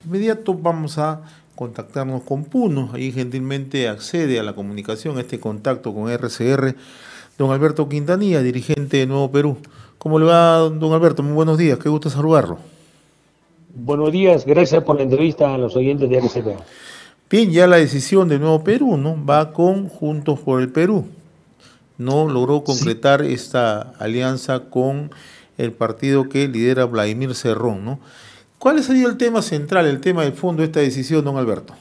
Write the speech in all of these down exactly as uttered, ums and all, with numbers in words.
inmediato vamos a contactarnos con Puno. Ahí gentilmente accede a la comunicación, a este contacto con R C R, don Alberto Quintanilla, dirigente de Nuevo Perú. ¿Cómo le va, don Alberto? Muy buenos días, qué gusto saludarlo. Buenos días, gracias por la entrevista a los oyentes de R C P. Bien, ya la decisión de Nuevo Perú, ¿no? Va con Juntos por el Perú. No logró Sí. concretar esta alianza con el partido que lidera Vladimir Cerrón, ¿no? ¿Cuál sería el tema central, el tema de fondo de esta decisión, don Alberto?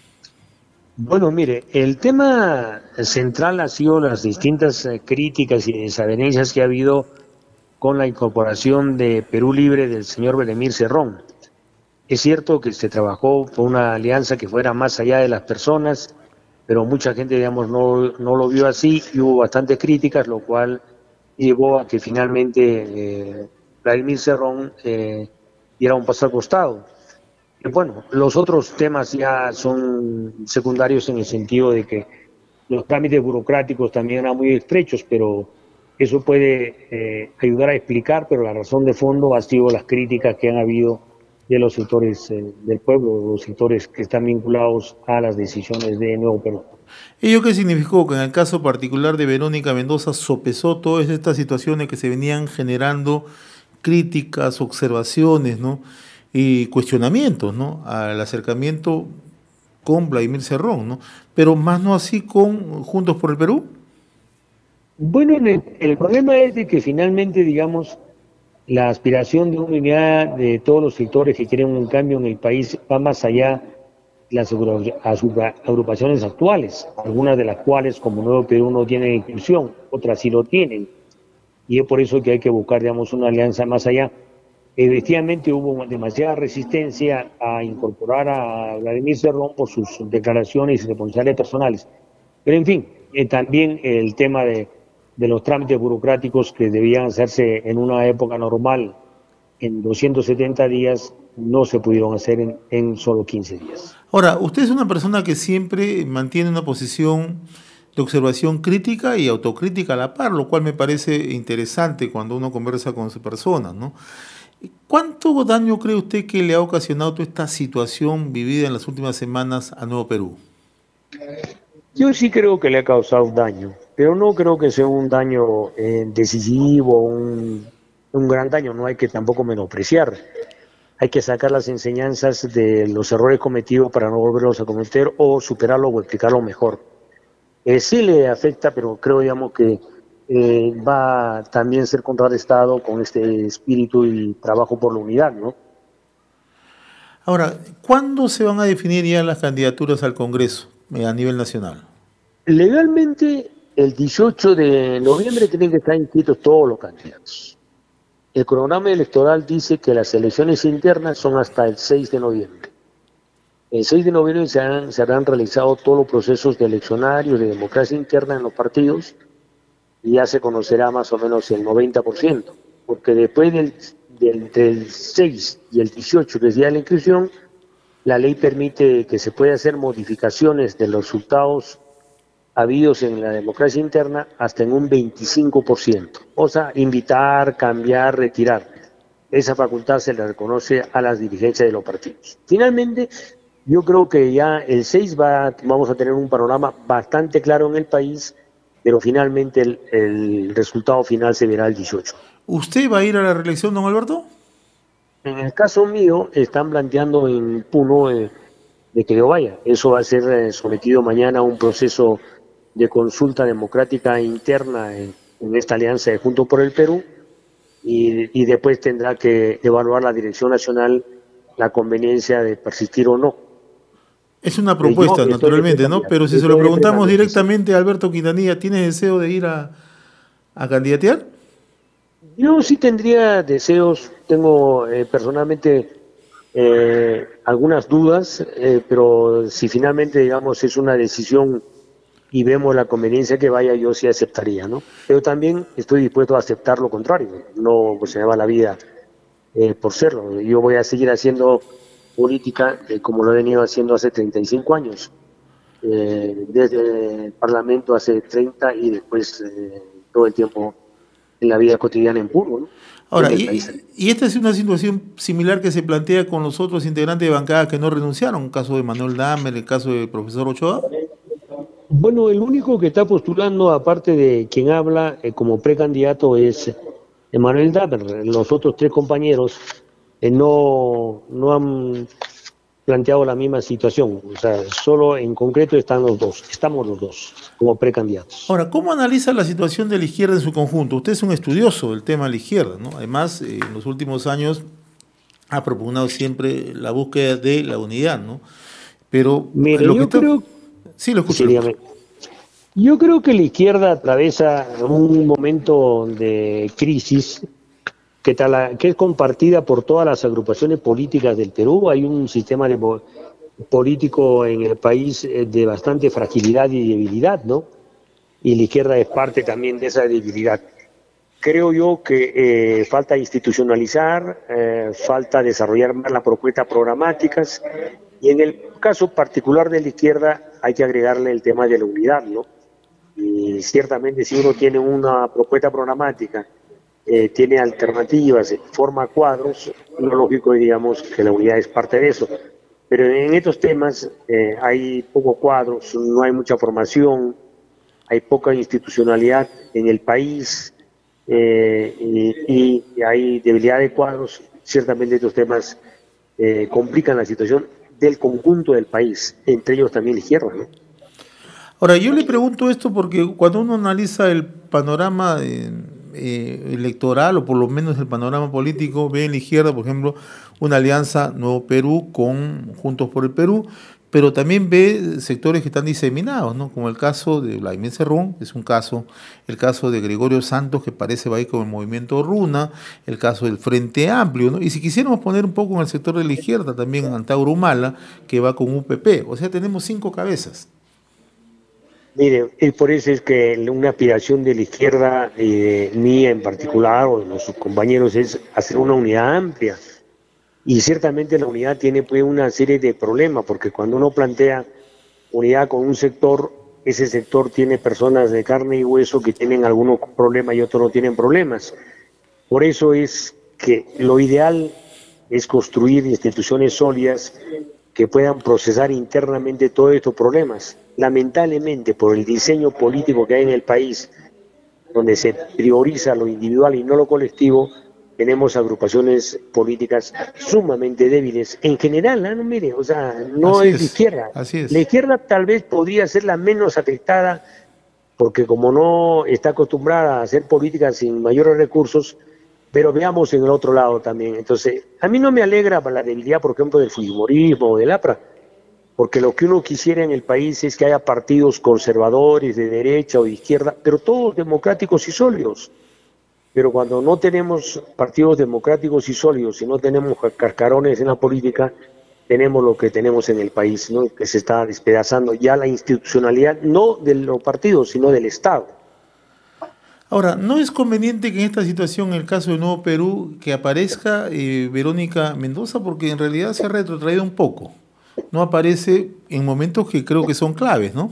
Bueno, mire, el tema central ha sido las distintas eh, críticas y desavenencias que ha habido con la incorporación de Perú Libre del señor Vladimir Cerrón. Es cierto que se trabajó por una alianza que fuera más allá de las personas, pero mucha gente, digamos, no, no lo vio así y hubo bastantes críticas, lo cual llevó a que finalmente eh, Vladimir Cerrón eh, diera un paso al costado. Y bueno, los otros temas ya son secundarios en el sentido de que los trámites burocráticos también eran muy estrechos, pero eso puede eh, ayudar a explicar, pero la razón de fondo ha sido las críticas que han habido de los sectores eh, del pueblo, los sectores que están vinculados a las decisiones de Nuevo Perú. ¿Ello qué significó? Que en el caso particular de Verónica Mendoza sopesó todas estas situaciones que se venían generando, críticas, observaciones, ¿no? Y cuestionamientos, ¿no? Al acercamiento con Vladimir Cerrón, ¿no? Pero más no así con Juntos por el Perú. Bueno, el, el problema es de que finalmente, digamos, la aspiración de unidad de todos los sectores que quieren un cambio en el país va más allá de las agrupaciones actuales, algunas de las cuales, como Nuevo Perú, no tienen inclusión, otras sí lo tienen, y es por eso que hay que buscar, digamos, una alianza más allá. Efectivamente hubo demasiada resistencia a incorporar a Vladimir Cerrón por sus declaraciones y responsabilidades personales, pero en fin, eh, también el tema de, de los trámites burocráticos que debían hacerse en una época normal, en doscientos setenta días, no se pudieron hacer en, en solo quince días. Ahora, usted es una persona que siempre mantiene una posición de observación crítica y autocrítica a la par, lo cual me parece interesante cuando uno conversa con su persona, ¿no? ¿Cuánto daño cree usted que le ha ocasionado toda esta situación vivida en las últimas semanas a Nuevo Perú? Yo sí creo que le ha causado un daño, pero no creo que sea un daño eh, decisivo, un, un gran daño, no hay que tampoco menospreciar. Hay que sacar las enseñanzas de los errores cometidos para no volverlos a cometer o superarlos o explicarlo mejor. Eh, sí le afecta, pero creo, digamos, que eh, va a también ser contrarrestado con este espíritu y trabajo por la unidad, ¿no? Ahora, ¿cuándo se van a definir ya las candidaturas al Congreso eh, a nivel nacional? Legalmente, el dieciocho de noviembre tienen que estar inscritos todos los candidatos. El cronograma electoral dice que las elecciones internas son hasta el seis de noviembre. El seis de noviembre se, han, se habrán realizado todos los procesos de eleccionarios, de democracia interna en los partidos, y ya se conocerá más o menos el noventa por ciento, porque después del, del, del seis y el dieciocho, que es día de la inscripción, la ley permite que se pueda hacer modificaciones de los resultados habidos en la democracia interna hasta en un veinticinco por ciento. O sea, invitar, cambiar, retirar. Esa facultad se le reconoce a las dirigencias de los partidos. Finalmente, yo creo que ya el seis va, vamos a tener un panorama bastante claro en el país, pero finalmente el, el resultado final se verá el dieciocho. ¿Usted va a ir a la reelección, don Alberto? En el caso mío, están planteando en Puno eh, de que yo vaya. Eso va a ser eh, sometido mañana a un proceso de consulta democrática interna en, en esta alianza de Juntos por el Perú y, y después tendrá que evaluar la Dirección Nacional la conveniencia de persistir o no. Es una Eh, yo propuesta, estoy de naturalmente, ¿no? precandidato, Pero si se lo estoy de preguntamos precandidato, sí. directamente a Alberto Quintanilla, ¿tiene deseo de ir a, a candidatear? Yo sí tendría deseos, tengo eh, personalmente eh, algunas dudas, eh, pero si finalmente, digamos, es una decisión y vemos la conveniencia que vaya, yo sí aceptaría, ¿no? Pero también estoy dispuesto a aceptar lo contrario, no pues, se me va la vida eh, por serlo. Yo voy a seguir haciendo política eh, como lo he venido haciendo hace treinta y cinco años, eh, desde el Parlamento hace treinta y después eh, todo el tiempo en la vida cotidiana en Puno, ¿no? Ahora, y, y esta es una situación similar que se plantea con los otros integrantes de bancada que no renunciaron, el caso de Manuel Dahmer, el caso del profesor Ochoa. Bueno, el único que está postulando, aparte de quien habla eh, como precandidato, es Manuel Dahmer. Los otros tres compañeros eh, no, no han planteado la misma situación. O sea, solo en concreto están los dos, estamos los dos como precandidatos. Ahora, ¿cómo analiza la situación de la izquierda en su conjunto? Usted es un estudioso del tema de la izquierda, ¿no? Además, eh, en los últimos años ha propugnado siempre la búsqueda de la unidad, ¿no? Pero Mire, lo yo que está... creo... Sí, lo escucho. Sí, yo creo que la izquierda atraviesa un momento de crisis que, tal, que es compartida por todas las agrupaciones políticas del Perú. Hay un sistema de, político en el país de bastante fragilidad y debilidad, ¿no? Y la izquierda es parte también de esa debilidad. Creo yo que eh, falta institucionalizar, eh, falta desarrollar más las propuestas programáticas, y en el caso particular de la izquierda hay que agregarle el tema de la unidad, ¿no? Y ciertamente si uno tiene una propuesta programática, eh, tiene alternativas, forma cuadros, lo lógico es, digamos, que la unidad es parte de eso. Pero en estos temas eh, hay pocos cuadros, no hay mucha formación, hay poca institucionalidad en el país, eh, y, y hay debilidad de cuadros. Ciertamente estos temas eh, complican la situación del conjunto del país, entre ellos también la izquierda, ¿no? Ahora, yo le pregunto esto porque cuando uno analiza el panorama eh, eh, electoral, o por lo menos el panorama político, ve en la izquierda, por ejemplo, una alianza Nuevo Perú con Juntos por el Perú, pero también ve sectores que están diseminados, ¿no? Como el caso de Vladimir Cerrón, es un caso, el caso de Gregorio Santos, que parece va a ir con el movimiento Runa, el caso del Frente Amplio, ¿no? Y si quisiéramos poner un poco en el sector de la izquierda, también Antauro Humala, que va con U P P, o sea, tenemos cinco cabezas. Mire, y por eso es que una aspiración de la izquierda, eh, mía en particular, o de los compañeros, es hacer una unidad amplia. Y ciertamente la unidad tiene pues una serie de problemas, porque cuando uno plantea unidad con un sector, ese sector tiene personas de carne y hueso que tienen algunos problemas y otros no tienen problemas. Por eso es que lo ideal es construir instituciones sólidas que puedan procesar internamente todos estos problemas. Lamentablemente, por el diseño político que hay en el país, donde se prioriza lo individual y no lo colectivo, tenemos agrupaciones políticas sumamente débiles. En general, ¿no? Mire, o sea, no es, es de izquierda. Así es. La izquierda tal vez podría ser la menos afectada, porque como no está acostumbrada a hacer políticas sin mayores recursos, pero veamos en el otro lado también. Entonces, a mí no me alegra la debilidad, por ejemplo, del fujimorismo o del A P R A, porque lo que uno quisiera en el país es que haya partidos conservadores, de derecha o de izquierda, pero todos democráticos y sólidos. Pero cuando no tenemos partidos democráticos y sólidos y no tenemos cascarones en la política, tenemos lo que tenemos en el país, ¿no? Que se está despedazando ya la institucionalidad, no de los partidos, sino del Estado. Ahora, ¿no es conveniente que en esta situación, en el caso de Nuevo Perú, que aparezca eh, Verónica Mendoza? Porque en realidad se ha retrotraído un poco. No aparece en momentos que creo que son claves, ¿no?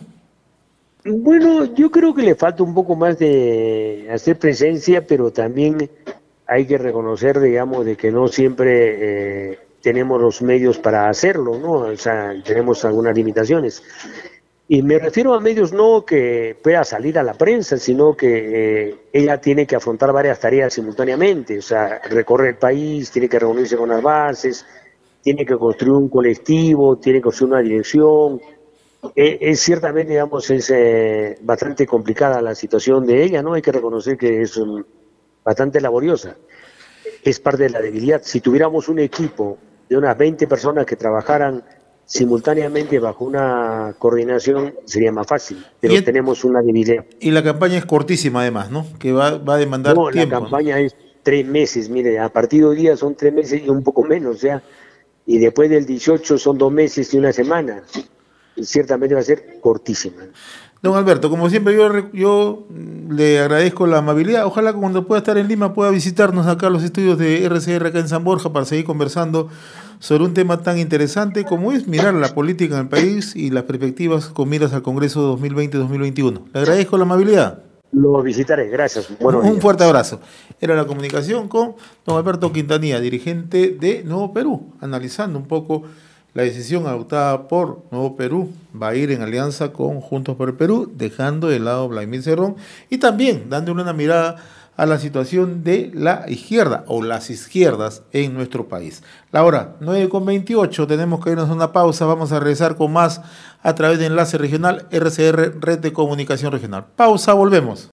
Bueno, yo creo que le falta un poco más de hacer presencia, pero también hay que reconocer, digamos, de que no siempre eh, tenemos los medios para hacerlo, ¿no? O sea, tenemos algunas limitaciones. Y me refiero a medios no que pueda salir a la prensa, sino que eh, ella tiene que afrontar varias tareas simultáneamente, o sea, recorre el país, tiene que reunirse con las bases, tiene que construir un colectivo, tiene que construir una dirección. Eh, es ciertamente, digamos, es eh, bastante complicada la situación de ella, ¿no? Hay que reconocer que es um, bastante laboriosa. Es parte de la debilidad. Si tuviéramos un equipo de unas veinte personas que trabajaran simultáneamente bajo una coordinación, sería más fácil, pero el, tenemos una debilidad. Y la campaña es cortísima además, ¿no? Que va, va a demandar no, tiempo. La campaña, ¿no?, es tres meses, mire, a partir de hoy día son tres meses y un poco menos, o sea, y después del dieciocho son dos meses y una semana. Y ciertamente va a ser cortísima. Don Alberto, como siempre yo, yo le agradezco la amabilidad. Ojalá cuando pueda estar en Lima pueda visitarnos acá a los estudios de R C R acá en San Borja para seguir conversando sobre un tema tan interesante como es mirar la política en el país y las perspectivas con miras al Congreso dos mil veinte dos mil veintiuno. Le agradezco la amabilidad. Lo visitaré, gracias. Buenos Un días. fuerte abrazo. Era la comunicación con don Alberto Quintanilla, dirigente de Nuevo Perú, analizando un poco la decisión adoptada por Nuevo Perú. Va a ir en alianza con Juntos por el Perú, dejando de lado a Vladimir Cerrón y también dándole una mirada a la situación de la izquierda o las izquierdas en nuestro país. La hora nueve con veintiocho, tenemos que irnos a una pausa, vamos a regresar con más a través de Enlace Regional R C R, Red de Comunicación Regional. Pausa, volvemos.